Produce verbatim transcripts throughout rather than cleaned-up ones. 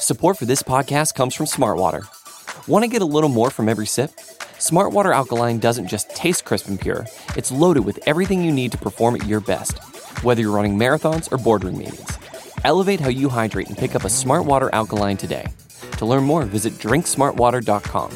Support for this podcast comes from Smartwater. Want to get a little more from every sip? Smartwater Alkaline doesn't just taste crisp and pure, it's loaded with everything you need to perform at your best, whether you're running marathons or boardroom meetings. Elevate how you hydrate and pick up a Smartwater Alkaline today. To learn more, visit drink smartwater dot com.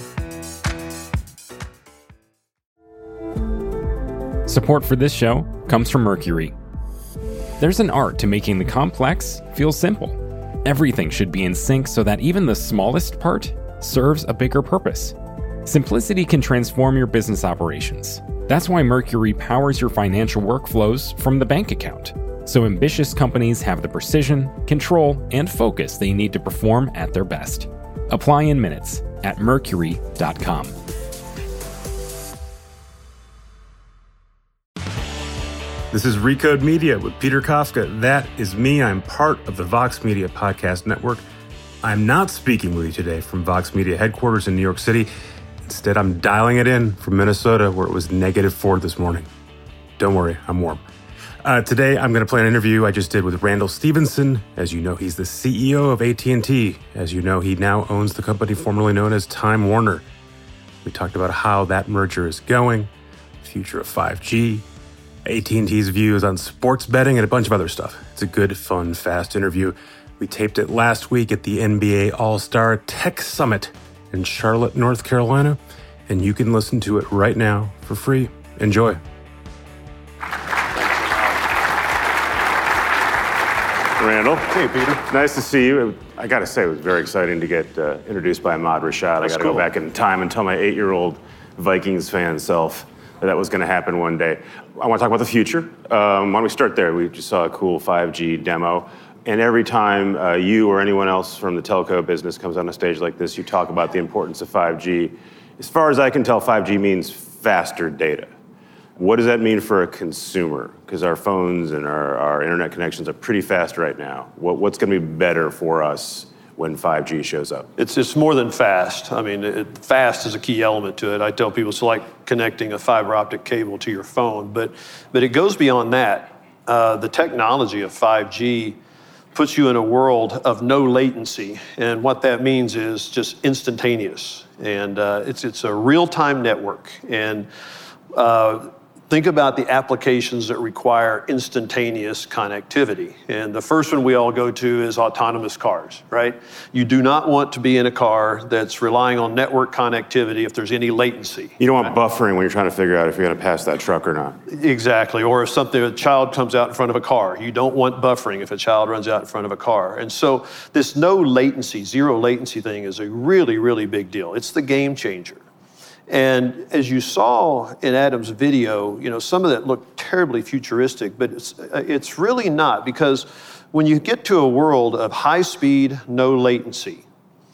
Support for this show comes from Mercury. There's an art to making the complex feel simple. Everything should be in sync so that even the smallest part serves a bigger purpose. Simplicity can transform your business operations. That's why Mercury powers your financial workflows from the bank account, so ambitious companies have the precision, control, and focus they need to perform at their best. Apply in minutes at mercury dot com. This is Recode Media with Peter Kafka. That is me. I'm part of the Vox Media Podcast Network. I'm not speaking with you today from Vox Media headquarters in New York City. Instead, I'm dialing it in from Minnesota, where it was negative four this morning. Don't worry, I'm warm. Uh, today, I'm going to play an interview I just did with Randall Stephenson. As you know, he's the C E O of A T and T. As you know, he now owns the company formerly known as Time Warner. We talked about how that merger is going, the future of five G, A T and T's views on sports betting, and a bunch of other stuff. It's a good, fun, fast interview. We taped it last week at the N B A All-Star Tech Summit in Charlotte, North Carolina, and you can listen to it right now for free. Enjoy. Randall. Hey, Peter. Nice to see you. I got to say, it was very exciting to get uh, introduced by Ahmad Rashad. That's I got to cool. go back in time and tell my eight-year-old Vikings fan self that that was going to happen one day. I want to talk about the future. Um, why don't we start there? We just saw a cool five G demo. And every time uh, you or anyone else from the telco business comes on a stage like this, you talk about the importance of five G. As far as I can tell, five G means faster data. What does that mean for a consumer? Because our phones and our, our internet connections are pretty fast right now. What, what's going to be better for us when five G shows up? It's it's more than fast. I mean, it, fast is a key element to it. I tell people it's like connecting a fiber optic cable to your phone, but but it goes beyond that. Uh, the technology of five G puts you in a world of no latency, and what that means is just instantaneous. And uh, it's it's a real-time network. And uh, think about the applications that require instantaneous connectivity. And the first one we all go to is autonomous cars, right? You do not want to be in a car that's relying on network connectivity if there's any latency. You don't want buffering when you're trying to figure out if you're going to pass that truck or not. Exactly. Or if something, a child comes out in front of a car. You don't want buffering if a child runs out in front of a car. And so this no latency, zero latency thing is a really, really big deal. It's the game changer. And as you saw in Adam's video, you know, some of that looked terribly futuristic, but it's, it's really not, because when you get to a world of high speed, no latency,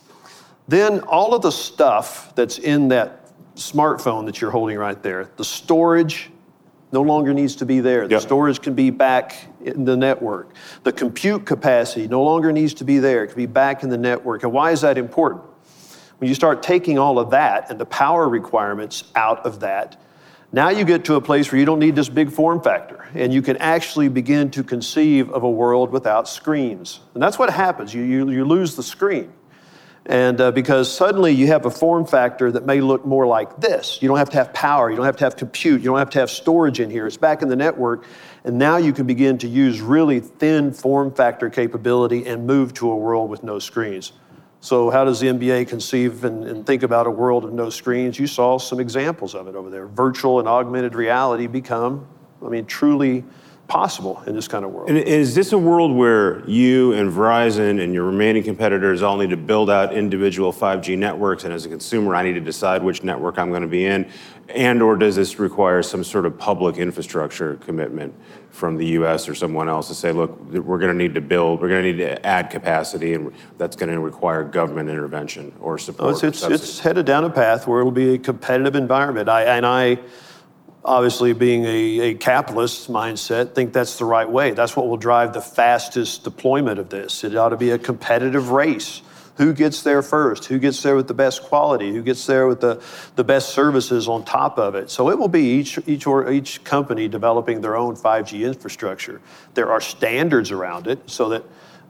then all of the stuff that's in that smartphone that you're holding right there, the storage no longer needs to be there. The yep. storage can be back in the network. The compute capacity no longer needs to be there. It can be back in the network. And why is that important? When you start taking all of that and the power requirements out of that, now you get to a place where you don't need this big form factor, and you can actually begin to conceive of a world without screens. And that's what happens. You, you, you lose the screen. And uh, because suddenly you have a form factor that may look more like this. You don't have to have power. You don't have to have compute. You don't have to have storage in here. It's back in the network. And now you can begin to use really thin form factor capability and move to a world with no screens. So how does the N B A conceive and, and think about a world of no screens? You saw some examples of it over there. Virtual and augmented reality become, I mean, truly possible in this kind of world. And is this a world where you and Verizon and your remaining competitors all need to build out individual five G networks, and as a consumer, I need to decide which network I'm going to be in? And or does this require some sort of public infrastructure commitment from the U S or someone else to say, look, we're going to need to build, we're going to need to add capacity, and that's going to require government intervention or support? Oh, it's, it's, it's headed down a path where it'll be a competitive environment. I, and I, obviously being a, a capitalist mindset, think that's the right way. That's what will drive the fastest deployment of this. It ought to be a competitive race. Who gets there first? Who gets there with the best quality? Who gets there with the, the best services on top of it? So it will be each each or each company developing their own five G infrastructure. There are standards around it so that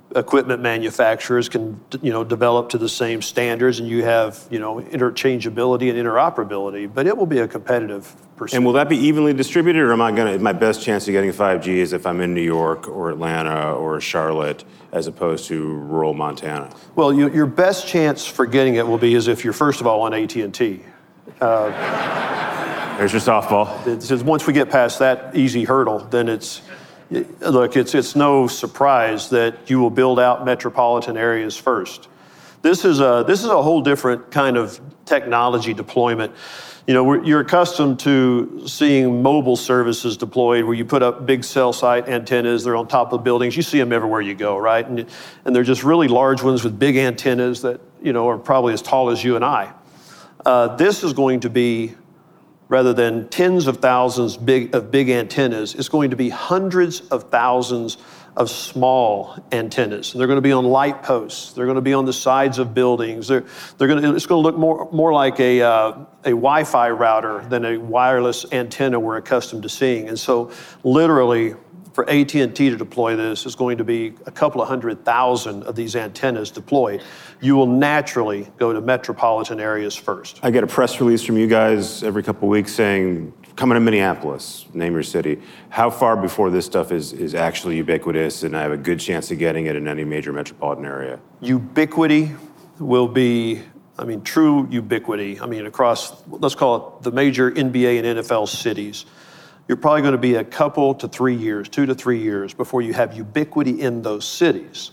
equipment manufacturers can, you know, develop to the same standards, and you have, you know, interchangeability and interoperability. But it will be a competitive pursuit. And will that be evenly distributed, or am I going to? My best chance of getting five G is if I'm in New York or Atlanta or Charlotte, as opposed to rural Montana? Well, you, your best chance for getting it will be as if you're first of all on A T and T. Uh, There's your softball. It's, it's, once we get past that easy hurdle, then it's. Look, it's it's no surprise that you will build out metropolitan areas first. This is a this is a whole different kind of technology deployment. You know, we're, you're accustomed to seeing mobile services deployed where you put up big cell site antennas. They're on top of buildings. You see them everywhere you go, right? And and they're just really large ones with big antennas that, you know, are probably as tall as you and I. Uh, this is going to be, rather than tens of thousands big, of big antennas, it's going to be hundreds of thousands of small antennas. They're going to be on light posts. They're going to be on the sides of buildings. They're, they're going to, it's going to look more, more like a, uh, a Wi-Fi router than a wireless antenna we're accustomed to seeing. And so literally, for A T and T to deploy this is going to be a couple of hundred thousand of these antennas deployed. You will naturally go to metropolitan areas first. I get a press release from you guys every couple of weeks saying, coming to Minneapolis, name your city. How far before this stuff is, is actually ubiquitous and I have a good chance of getting it in any major metropolitan area? Ubiquity will be, I mean, true ubiquity. I mean, across, let's call it the major N B A and N F L cities. You're probably going to be a couple to three years, two to three years before you have ubiquity in those cities.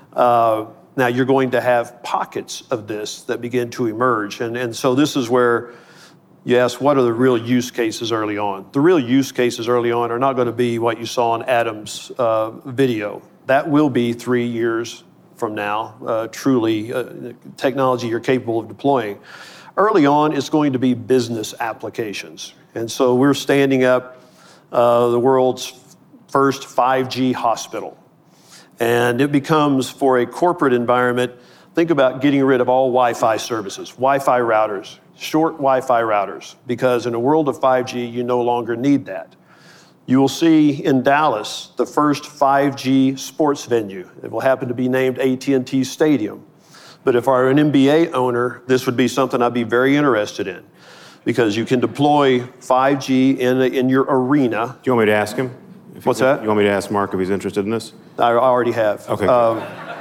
Uh, now you're going to have pockets of this that begin to emerge. And, and so this is where you ask, what are the real use cases early on? The real use cases early on are not going to be what you saw in Adam's uh, video. That will be three years from now, uh, truly uh, technology you're capable of deploying. Early on, it's going to be business applications. And so we're standing up Uh, the world's first five G hospital. And it becomes, for a corporate environment, think about getting rid of all Wi-Fi services, Wi-Fi routers, short Wi-Fi routers, because in a world of five G, you no longer need that. You will see in Dallas the first five G sports venue. It will happen to be named A T and T Stadium. But if I were an N B A owner, this would be something I'd be very interested in, because you can deploy five G in, in your arena. Do you want me to ask him? If What's you, that? You want me to ask Mark if he's interested in this? I already have. Okay. Um,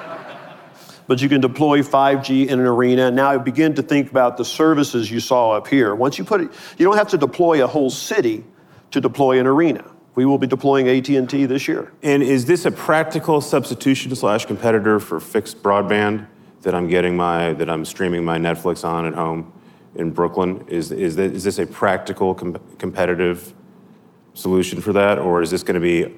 but you can deploy five G in an arena. Now begin to think about the services you saw up here. Once you put it, you don't have to deploy a whole city to deploy an arena. We will be deploying A T and T this year. And is this a practical substitution slash competitor for fixed broadband that I'm getting my, that I'm streaming my Netflix on at home in Brooklyn? Is, is, this, is this a practical com- competitive solution for that, or is this going to be,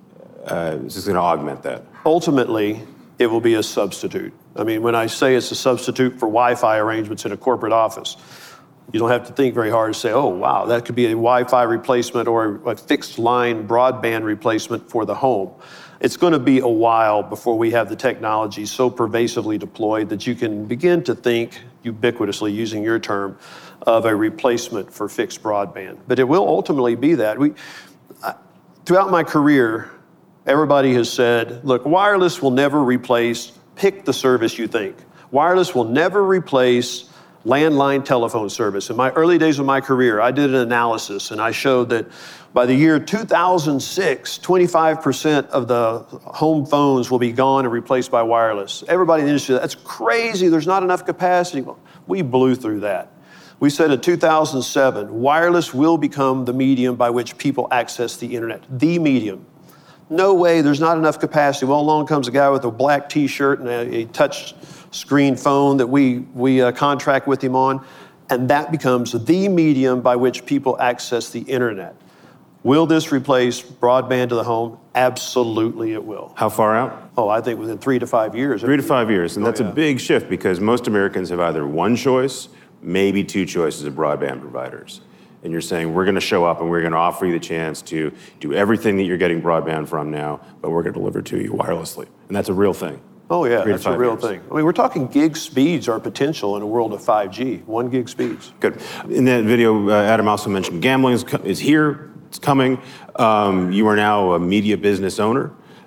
uh, is this going to augment that? Ultimately, it will be a substitute. I mean, when I say it's a substitute for Wi-Fi arrangements in a corporate office, you don't have to think very hard to say, oh, wow, that could be a Wi-Fi replacement or a fixed line broadband replacement for the home. It's going to be a while before we have the technology so pervasively deployed that you can begin to think ubiquitously, using your term, of a replacement for fixed broadband. But it will ultimately be that. We, I, throughout my career, everybody has said, look, wireless will never replace, pick the service you think. Wireless will never replace landline telephone service. In my early days of my career, I did an analysis and I showed that by the year two thousand six, twenty-five percent of the home phones will be gone and replaced by wireless. Everybody in the industry, that's crazy, there's not enough capacity. We blew through that. We said in two thousand seven, wireless will become the medium by which people access the internet, the medium. No way, there's not enough capacity. Well, along comes a guy with a black t-shirt and a, a touch screen phone that we, we uh, contract with him on, and that becomes the medium by which people access the internet. Will this replace broadband to the home? Absolutely it will. How far out? Oh, I think within three to five years. Three to five years, and that's oh, yeah. a big shift because most Americans have either one choice, maybe two choices of broadband providers. And you're saying, we're gonna show up and we're gonna offer you the chance to do everything that you're getting broadband from now, but we're gonna deliver to you wirelessly. And that's a real thing. Oh yeah, Three that's a real years. thing. I mean, we're talking gig speeds are potential in a world of five G, one gig speeds. Good. In that video, uh, Adam also mentioned gambling is, co- is here, it's coming. Um, you are now a media business owner.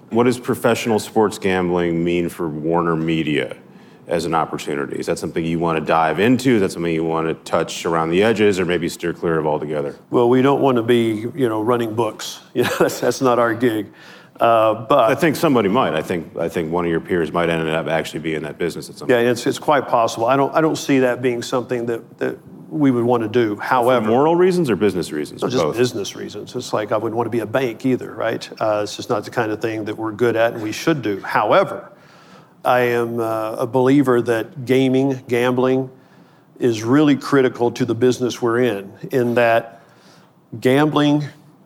What does professional sports gambling mean for Warner Media as an opportunity? Is that something you want to dive into? Is that something you want to touch around the edges or maybe steer clear of altogether? Well, we don't want to be, you know, running books. You know, that's, that's not our gig. Uh, but I think somebody might. I think I think one of your peers might end up actually being in that business at some yeah, point. it's it's quite possible. I don't I don't see that being something that, that we would want to do. However, for moral reasons or business reasons? No, or just both? business reasons. It's like I wouldn't want to be a bank either, right? Uh, it's just not the kind of thing that we're good at and we should do. However, I am uh, a believer that gaming, gambling, is really critical to the business we're in. In that gambling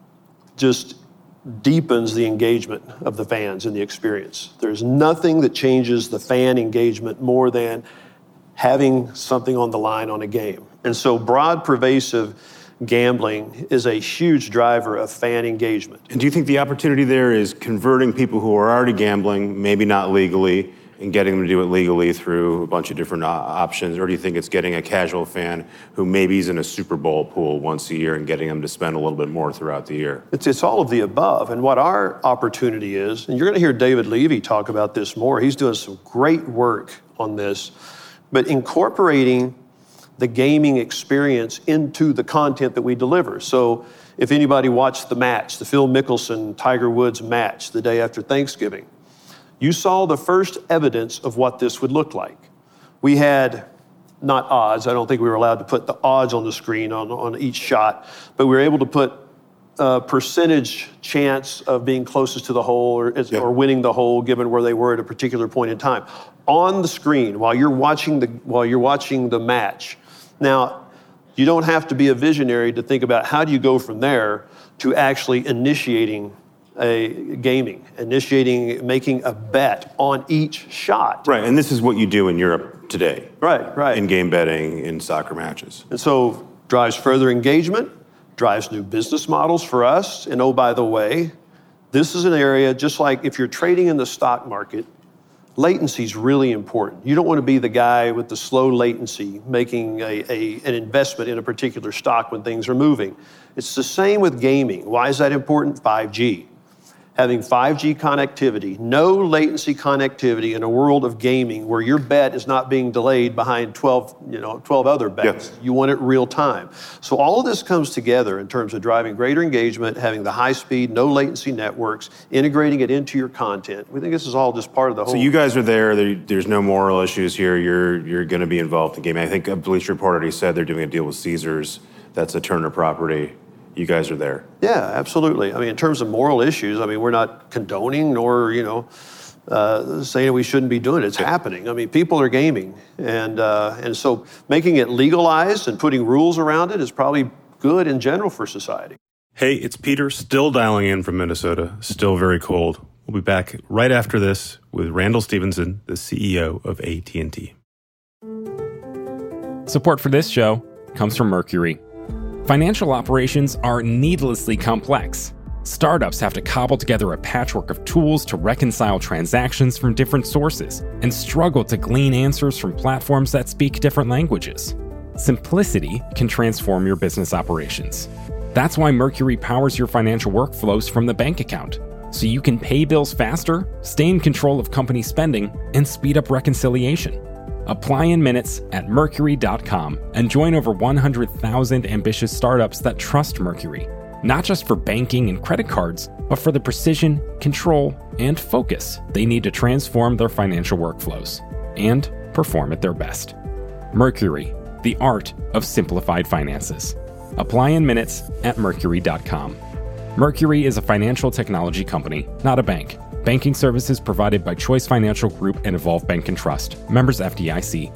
just deepens the engagement of the fans in the experience. There's nothing that changes the fan engagement more than having something on the line on a game. And so broad, pervasive gambling is a huge driver of fan engagement. And do you think the opportunity there is converting people who are already gambling, maybe not legally, and getting them to do it legally through a bunch of different options? Or do you think it's getting a casual fan who maybe is in a Super Bowl pool once a year and getting them to spend a little bit more throughout the year? It's, it's all of the above. And what our opportunity is, and you're going to hear David Levy talk about this more. He's doing some great work on this, but incorporating the gaming experience into the content that we deliver. So if anybody watched the match, the Phil Mickelson, Tiger Woods match the day after Thanksgiving, you saw the first evidence of what this would look like. We had, not odds, I don't think we were allowed to put the odds on the screen on, on each shot, but we were able to put a percentage chance of being closest to the hole or, yeah. or winning the hole given where they were at a particular point in time on the screen while you're watching the, while you're watching the match. Now, you don't have to be a visionary to think about how do you go from there to actually initiating a gaming, initiating, making a bet on each shot. Right, and this is what you do in Europe today. Right, right. In game betting, in soccer matches. And so drives further engagement, drives new business models for us. And oh, by the way, this is an area, just like if you're trading in the stock market, latency is really important. You don't want to be the guy with the slow latency making a, a, an investment in a particular stock when things are moving. It's the same with gaming. Why is that important? five G. Having five G connectivity, no latency connectivity in a world of gaming where your bet is not being delayed behind twelve, you know, twelve other bets. Yes. You want it real time. So all of this comes together in terms of driving greater engagement, having the high speed, no latency networks, integrating it into your content. We think this is all just part of the whole. So you guys are there, there there's no moral issues here. You're you're going to be involved in gaming. I think Bleacher Report already said they're doing a deal with Caesars. That's a Turner property. You guys are there. Yeah, absolutely. I mean, in terms of moral issues, I mean, we're not condoning nor, you know, uh, saying we shouldn't be doing it. It's yeah. happening. I mean, people are gaming. And uh, and so making it legalized and putting rules around it is probably good in general for society. Hey, it's Peter, still dialing in from Minnesota, still very cold. We'll be back right after this with Randall Stevenson, the C E O of A T and T. Support for this show comes from Mercury. Financial operations are needlessly complex. Startups have to cobble together a patchwork of tools to reconcile transactions from different sources and struggle to glean answers from platforms that speak different languages. Simplicity can transform your business operations. That's why Mercury powers your financial workflows from the bank account, so you can pay bills faster, stay in control of company spending, and speed up reconciliation. Apply in minutes at mercury dot com and join over one hundred thousand ambitious startups that trust Mercury, not just for banking and credit cards, but for the precision, control, and focus they need to transform their financial workflows and perform at their best. Mercury, the art of simplified finances. Apply in minutes at mercury dot com. Mercury is a financial technology company, not a bank. Banking services provided by Choice Financial Group and Evolve Bank and Trust. Members F D I C.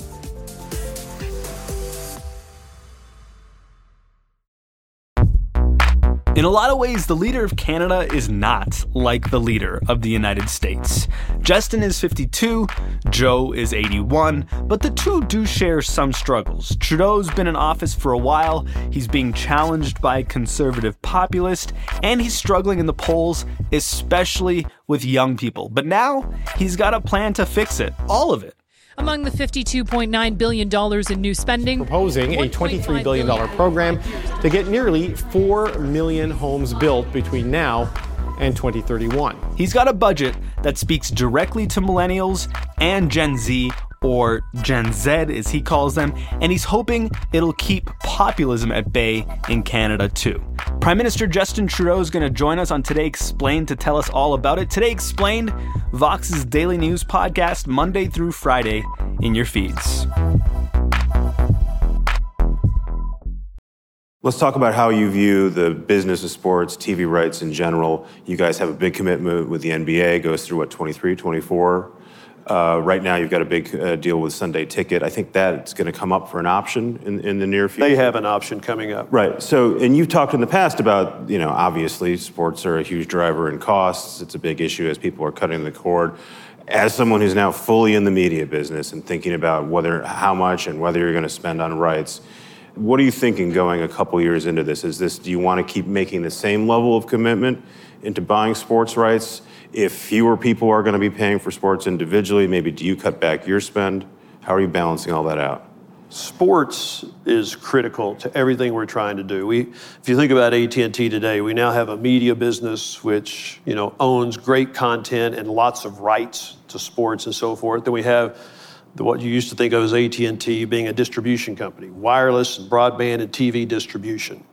In a lot of ways, the leader of Canada is not like the leader of the United States. Justin is fifty-two, Joe is eighty-one, but the two do share some struggles. Trudeau's been in office for a while, he's being challenged by a conservative populist, and he's struggling in the polls, especially with young people. But now, he's got a plan to fix it, all of it. Among the fifty-two point nine billion dollars in new spending, proposing a twenty-three billion dollars program to get nearly four million homes built between now and twenty thirty-one. He's got a budget that speaks directly to millennials and Gen Z, or Gen Z as he calls them, and he's hoping it'll keep populism at bay in Canada too. Prime Minister Justin Trudeau is going to join us on Today Explained to tell us all about it. Today Explained, Vox's daily news podcast, Monday through Friday in your feeds. Let's talk about how you view the business of sports, T V rights in general. You guys have a big commitment with the N B A, goes through what, twenty-three, twenty-four? Uh, right now, you've got a big uh, deal with Sunday Ticket. I think that's going to come up for an option in, in the near future. They have an option coming up. Right. So, and you've talked in the past about, you know, obviously sports are a huge driver in costs. It's a big issue as people are cutting the cord. As someone who's now fully in the media business and thinking about whether, how much and whether you're going to spend on rights, what are you thinking going a couple years into this? Is this, do you want to keep making the same level of commitment into buying sports rights? If fewer people are going to be paying for sports individually, maybe do you cut back your spend? How are you balancing all that out? Sports is critical to everything we're trying to do. We, if you think about A T and T today, we now have a media business which, you know, owns great content and lots of rights to sports and so forth. Then we have the, what you used to think of as A T and T being a distribution company, wireless and broadband and T V distribution.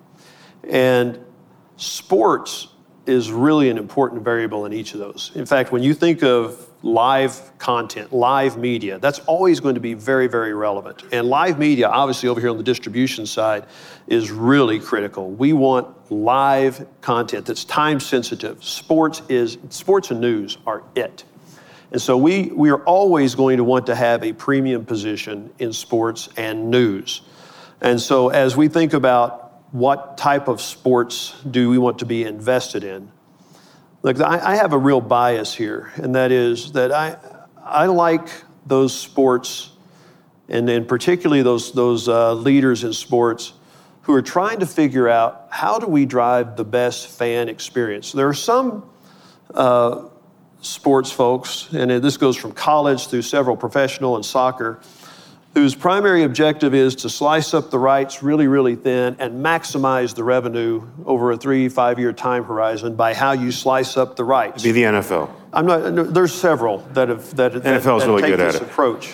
And sports is really an important variable in each of those. In fact, when you think of live content, live media, that's always going to be very, very relevant. And live media, obviously over here on the distribution side, is really critical. We want live content that's time sensitive. Sports is, sports and news are it. And so we, we are always going to want to have a premium position in sports and news. And so as we think about what type of sports do we want to be invested in? Look, I, I have a real bias here, and that is that I I like those sports, and then particularly those those uh, leaders in sports who are trying to figure out how do we drive the best fan experience. There are some uh, sports folks, and this goes from college through several professional and soccer, whose primary objective is to slice up the rights really, really thin and maximize the revenue over a three, five-year time horizon by how you slice up the rights. Be the N F L. I'm not. There's several that have that, that, N F L's that really take good at this it. approach.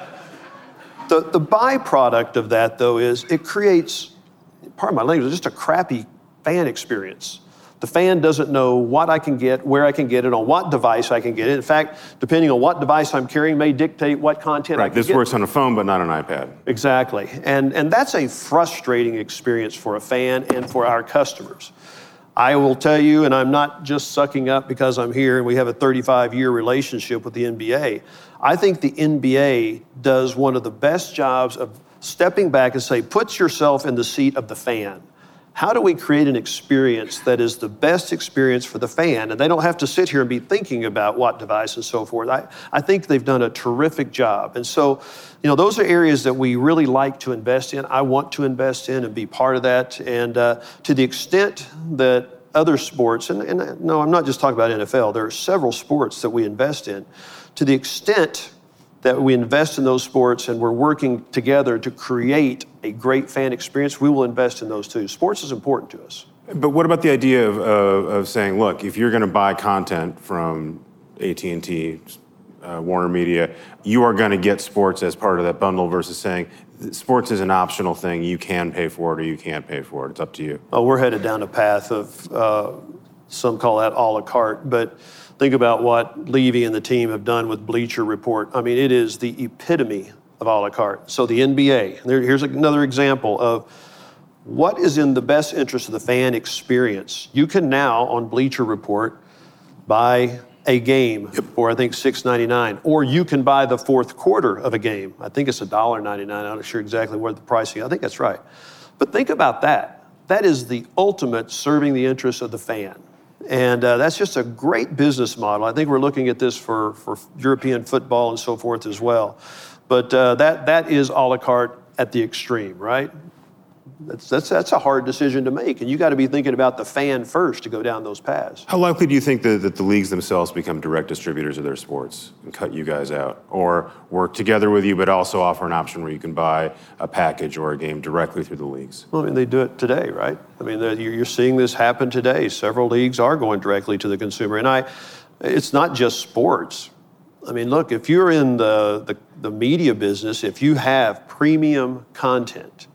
The the byproduct of that, though, is it creates, pardon my language, just a crappy fan experience. The fan doesn't know what I can get, where I can get it, on what device I can get it. In fact, depending on what device I'm carrying may dictate what content Right, I can this get. works on a phone, but not an iPad. Exactly. And, and that's a frustrating experience for a fan and for our customers. I will tell you, and I'm not just sucking up because I'm here and we have a thirty-five year relationship with the N B A. I think the N B A does one of the best jobs of stepping back and say, put yourself in the seat of the fan. How do we create an experience that is the best experience for the fan? And they don't have to sit here and be thinking about what device and so forth. I, I think they've done a terrific job. And so, you know, those are areas that we really like to invest in. I want to invest in and be part of that. And uh, to the extent that other sports, and, and no, I'm not just talking about N F L, there are several sports that we invest in. To the extent that we invest in those sports and we're working together to create a great fan experience, we will invest in those too. Sports is important to us. But what about the idea of, uh, of saying, look, if you're going to buy content from A T and T, uh, Warner Media, you are going to get sports as part of that bundle versus saying sports is an optional thing. You can pay for it or you can't pay for it. It's up to you. Oh, we're headed down a path of, uh, some call that a la carte, but think about what Levy and the team have done with Bleacher Report. I mean, it is the epitome of a la carte. So the N B A, there, here's another example of what is in the best interest of the fan experience. You can now, on Bleacher Report, buy a game for, I think, six ninety-nine, or you can buy the fourth quarter of a game. I think it's one dollar ninety-nine. I'm not sure exactly where the pricing is. I think that's right. But think about that. That is the ultimate serving the interests of the fan. And uh, that's just a great business model. I think we're looking at this for, for European football and so forth as well. But uh, that that is a la carte at the extreme, right? That's, that's, that's a hard decision to make, and you got to be thinking about the fan first to go down those paths. How likely do you think that, that the leagues themselves become direct distributors of their sports and cut you guys out, or work together with you but also offer an option where you can buy a package or a game directly through the leagues? Well, I mean, they do it today, right? I mean, you're seeing this happen today. Several leagues are going directly to the consumer, and I, it's not just sports. I mean, look, if you're in the, the, the media business, if you have premium content,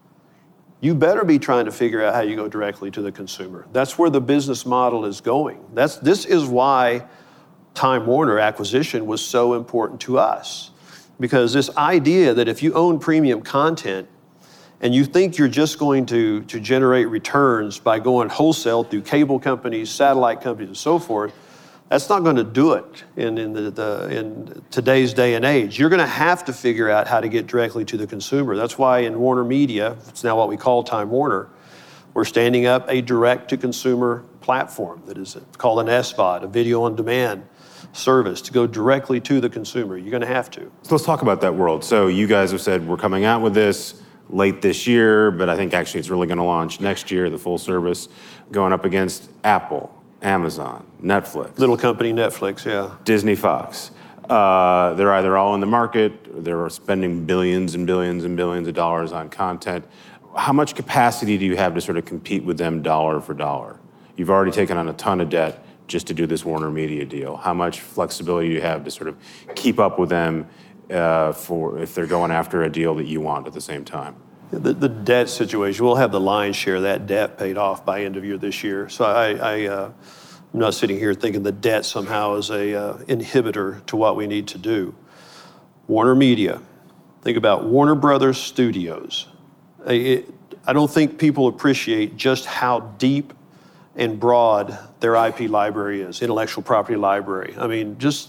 you better be trying to figure out how you go directly to the consumer. That's where the business model is going. That's, this is why Time Warner acquisition was so important to us. Because this idea that if you own premium content and you think you're just going to, to generate returns by going wholesale through cable companies, satellite companies, and so forth, that's not going to do it in, in, the, the, in today's day and age. You're going to have to figure out how to get directly to the consumer. That's why in Warner Media, it's now what we call Time Warner, we're standing up a direct-to-consumer platform that is called an S V O D, a video-on-demand service, to go directly to the consumer. You're going to have to. So let's talk about that world. So you guys have said we're coming out with this late this year, but I think actually it's really going to launch next year, the full service, going up against Apple, Amazon, Netflix. Little company Netflix, yeah. Disney, Fox. Uh, they're either all in the market, they're spending billions and billions and billions of dollars on content. How much capacity do you have to sort of compete with them dollar for dollar? You've already taken on a ton of debt just to do this Warner Media deal. How much flexibility do you have to sort of keep up with them uh, for if they're going after a deal that you want at the same time? The, the debt situation, we'll have the lion's share of that debt paid off by end of year this year. So I, I, uh, I'm not sitting here thinking the debt somehow is a uh, inhibitor to what we need to do. Warner Media, think about Warner Brothers Studios. It, I don't think people appreciate just how deep and broad their I P library is, intellectual property library. I mean, just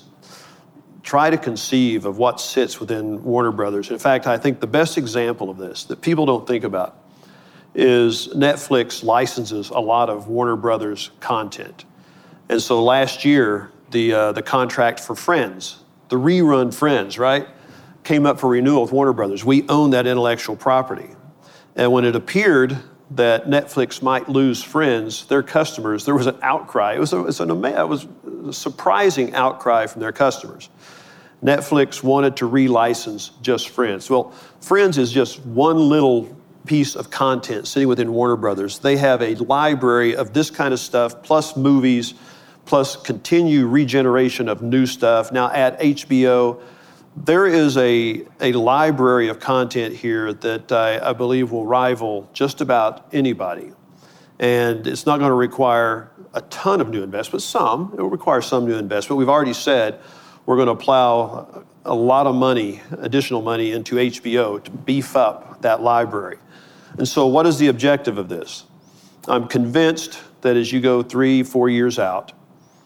try to conceive of what sits within Warner Brothers. In fact, I think the best example of this that people don't think about is Netflix licenses a lot of Warner Brothers content. And so last year, the uh, the contract for Friends, the rerun Friends, right, came up for renewal with Warner Brothers. We own that intellectual property. And when it appeared that Netflix might lose Friends, their customers, there was an outcry. It was a, it was an, it was a surprising outcry from their customers. Netflix wanted to relicense just Friends. Well, Friends is just one little piece of content sitting within Warner Brothers. They have a library of this kind of stuff, plus movies, plus continued regeneration of new stuff. Now at H B O, there is a, a library of content here that I, I believe will rival just about anybody. And it's not going to require a ton of new investment, some. It will require some new investment. We've already said we're going to plow a lot of money, additional money, into H B O to beef up that library. And so what is the objective of this? I'm convinced that as you go three, four years out,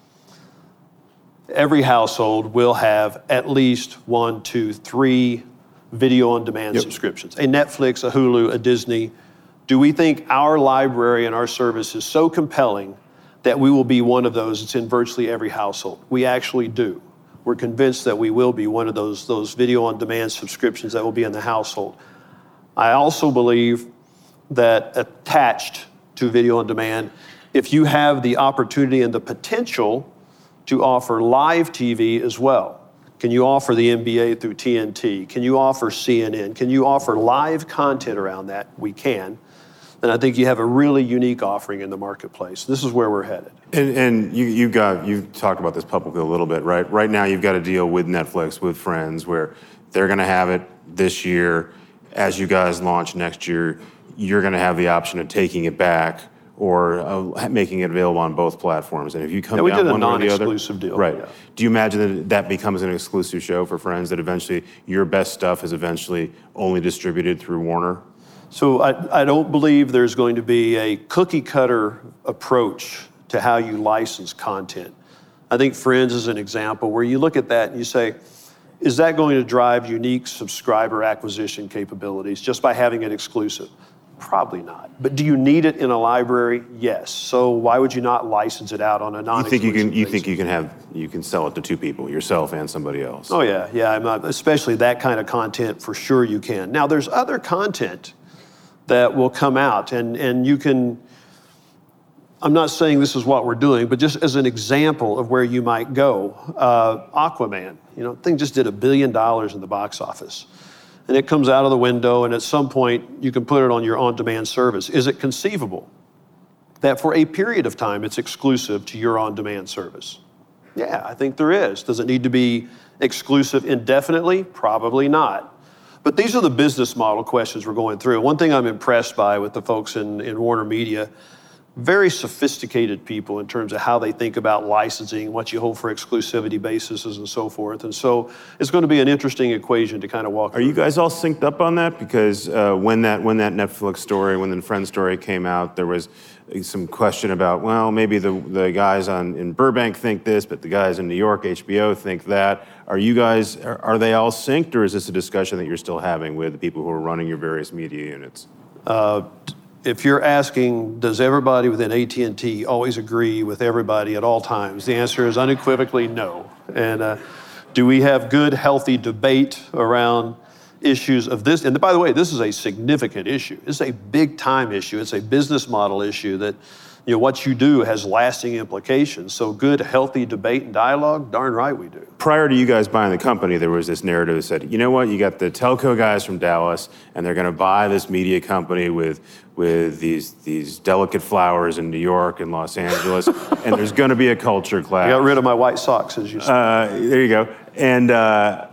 every household will have at least one, two, three video-on-demand yep. subscriptions. A Netflix, a Hulu, a Disney. Do we think our library and our service is so compelling that we will be one of those that's in virtually every household? We actually do. We're convinced that we will be one of those, those video-on-demand subscriptions that will be in the household. I also believe that attached to video-on-demand, if you have the opportunity and the potential to offer live T V as well. Can you offer the N B A through T N T? Can you offer C N N? Can you offer live content around that? We can. And I think you have a really unique offering in the marketplace. This is where we're headed. And, and you, you got, you've talked about this publicly a little bit, right? Right now you've got a deal with Netflix, with Friends, where they're gonna have it this year. As you guys launch next year, you're gonna have the option of taking it back or uh, making it available on both platforms. And if you come yeah, we down did a one or the other, non-exclusive deal. Right. Yeah. Do you imagine that that becomes an exclusive show for Friends, that eventually your best stuff is eventually only distributed through Warner? So I, I don't believe there's going to be a cookie cutter approach to how you license content. I think Friends is an example where you look at that and you say, is that going to drive unique subscriber acquisition capabilities just by having it exclusive? Probably not. But do you need it in a library? Yes. So why would you not license it out on a non-exclusive You think you can? You basis? think you can have? You can sell it to two people, yourself and somebody else. Oh yeah, yeah. I'm not, especially that kind of content, for sure you can. Now there's other content that will come out. And, and you can, I'm not saying this is what we're doing, but just as an example of where you might go, uh, Aquaman, you know, thing just did a billion dollars in the box office. And it comes out of the window, and at some point, you can put it on your on-demand service. Is it conceivable that for a period of time, it's exclusive to your on-demand service? Yeah, I think there is. Does it need to be exclusive indefinitely? Probably not. But these are the business model questions we're going through. One thing I'm impressed by with the folks in, in Warner Media, very sophisticated people in terms of how they think about licensing, what you hold for exclusivity bases and so forth. And so it's going to be an interesting equation to kind of walk Are through. you guys all synced up on that? Because uh, when that when that Netflix story, when the Friends story came out, there was some question about, well, maybe the, the guys on in Burbank think this, but the guys in New York, H B O, think that. Are you guys, are, are they all synced, or is this a discussion that you're still having with the people who are running your various media units? Uh, If you're asking, does everybody within A T and T always agree with everybody at all times? The answer is unequivocally no. And uh, do we have good, healthy debate around issues of this? And by the way, this is a significant issue. It's a big time issue. It's a business model issue that, you know, what you do has lasting implications. So good, healthy debate and dialogue, darn right we do. Prior to you guys buying the company, there was this narrative that said, you know what, you got the telco guys from Dallas, and they're going to buy this media company with with these these delicate flowers in New York and Los Angeles, and there's going to be a culture clash. I got rid of my white socks, as you said. Uh, there you go. And uh,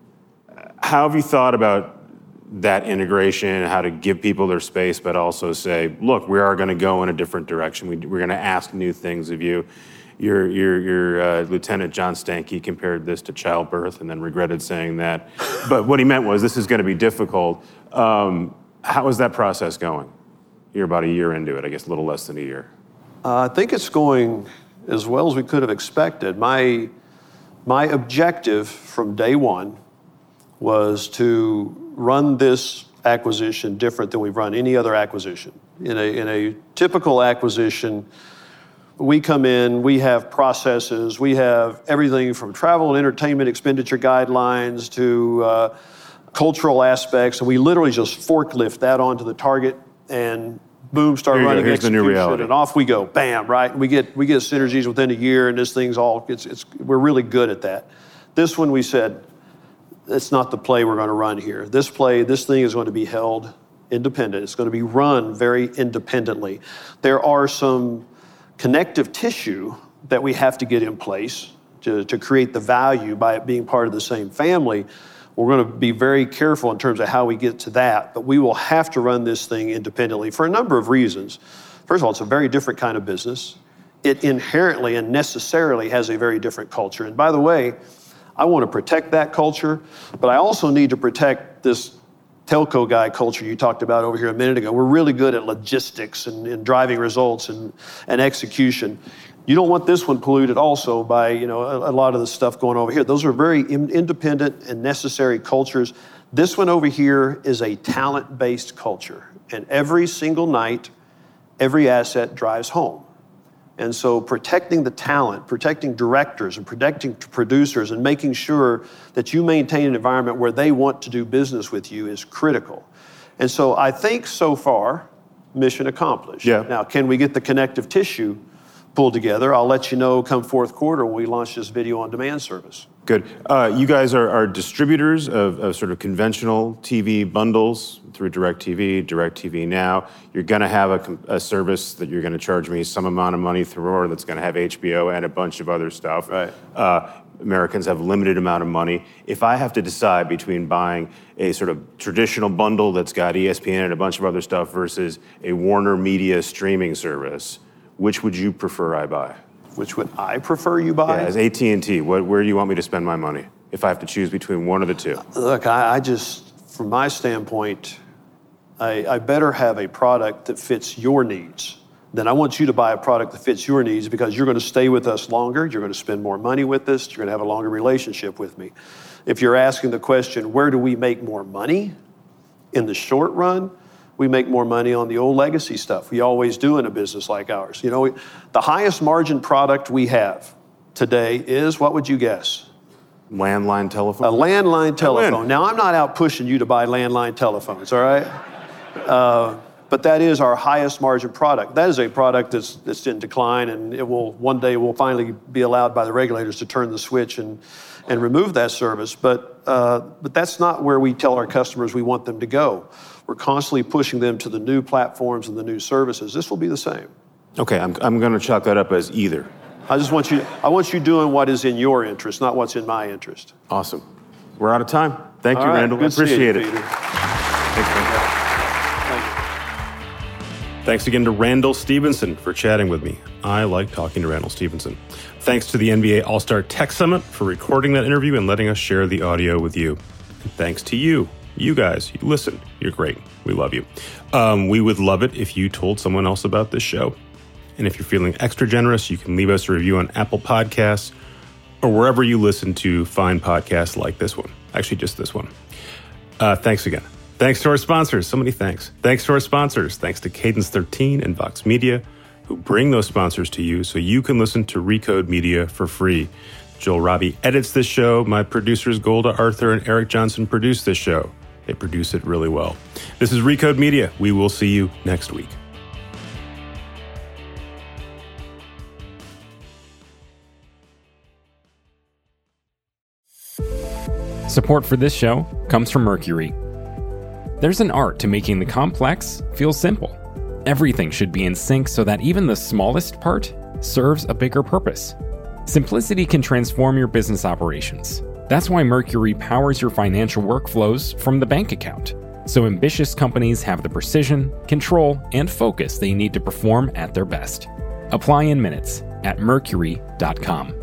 how have you thought about that integration, how to give people their space, but also say, look, we are going to go in a different direction. We, we're going to ask new things of you. Your, your, your uh, Lieutenant John Stankey compared this to childbirth and then regretted saying that. But what he meant was this is going to be difficult. Um, how is that process going? You're about a year into it, I guess a little less than a year. Uh, I think it's going as well as we could have expected. My, my objective from day one was to run this acquisition different than we've run any other acquisition. In a, in a typical acquisition, we come in, we have processes, we have everything from travel and entertainment expenditure guidelines to uh, cultural aspects, and we literally just forklift that onto the target and boom, start Here you running go. Here's the new execution, reality. and off we go, bam, right? We get we get synergies within a year, and this thing's all, it's, it's we're really good at that. This one we said, it's not the play we're going to run here. This play, this thing is going to be held independent. It's going to be run very independently. There are some connective tissue that we have to get in place to, to create the value by it being part of the same family. We're going to be very careful in terms of how we get to that, but we will have to run this thing independently for a number of reasons. First of all, it's a very different kind of business. It inherently and necessarily has a very different culture. And by the way, I want to protect that culture, but I also need to protect this telco guy culture you talked about over here a minute ago. We're really good at logistics and, and driving results and, and execution. You don't want this one polluted also by, you know, a, a lot of the stuff going over here. Those are very in, independent and necessary cultures. This one over here is a talent-based culture, and every single night, every asset drives home. And so protecting the talent, protecting directors and protecting producers and making sure that you maintain an environment where they want to do business with you is critical. And so I think so far, mission accomplished. Yeah. Now, can we get the connective tissue pulled together? I'll let you know come fourth quarter when we launch this video on demand service. Good. Uh, you guys are, are distributors of, of sort of conventional T V bundles through DirecTV, DirecTV Now. You're going to have a, a service that you're going to charge me some amount of money through, or that's going to have H B O and a bunch of other stuff. Right. Uh, Americans have limited amount of money. If I have to decide between buying a sort of traditional bundle that's got E S P N and a bunch of other stuff versus a Warner Media streaming service, which would you prefer I buy? Which would I prefer you buy? Yeah, as A T and T, what, where do you want me to spend my money if I have to choose between one of the two? Look, I, I just, from my standpoint, I, I better have a product that fits your needs. Then I want you to buy a product that fits your needs because you're going to stay with us longer, you're going to spend more money with us, you're going to have a longer relationship with me. If you're asking the question, where do we make more money in the short run? We make more money on the old legacy stuff. We always do in a business like ours. You know, we, the highest margin product we have today is, what would you guess? Landline telephone? A landline telephone. Now, I'm not out pushing you to buy landline telephones, all right? Uh, but that is our highest margin product. That is a product that's, that's in decline, and it will one day will finally be allowed by the regulators to turn the switch and, and remove that service. But, uh, but that's not where we tell our customers we want them to go. We're constantly pushing them to the new platforms and the new services. This will be the same. Okay, I'm, I'm going to chalk that up as either. I just want you, I want you doing what is in your interest, not what's in my interest. Awesome. We're out of time. Thank All you, right, Randall. good Appreciate seeing you, it. Peter. Thanks, man. Thanks again to Randall Stevenson for chatting with me. I like talking to Randall Stevenson. Thanks to the N B A All-Star Tech Summit for recording that interview and letting us share the audio with you. And thanks to you, you guys. You listen. You're great. We love you. Um, we would love it if you told someone else about this show. And if you're feeling extra generous, you can leave us a review on Apple Podcasts or wherever you listen to fine podcasts like this one. Actually, just this one. Uh, thanks again. Thanks to our sponsors. So many thanks. Thanks to our sponsors. Thanks to Cadence thirteen and Vox Media, who bring those sponsors to you so you can listen to Recode Media for free. Joel Robbie edits this show. My producers, Golda Arthur and Eric Johnson, produce this show. They produce it really well. This is Recode Media. We will see you next week. Support for this show comes from Mercury. There's an art to making the complex feel simple. Everything should be in sync so that even the smallest part serves a bigger purpose. Simplicity can transform your business operations. That's why Mercury powers your financial workflows from the bank account, so ambitious companies have the precision, control, and focus they need to perform at their best. Apply in minutes at mercury dot com.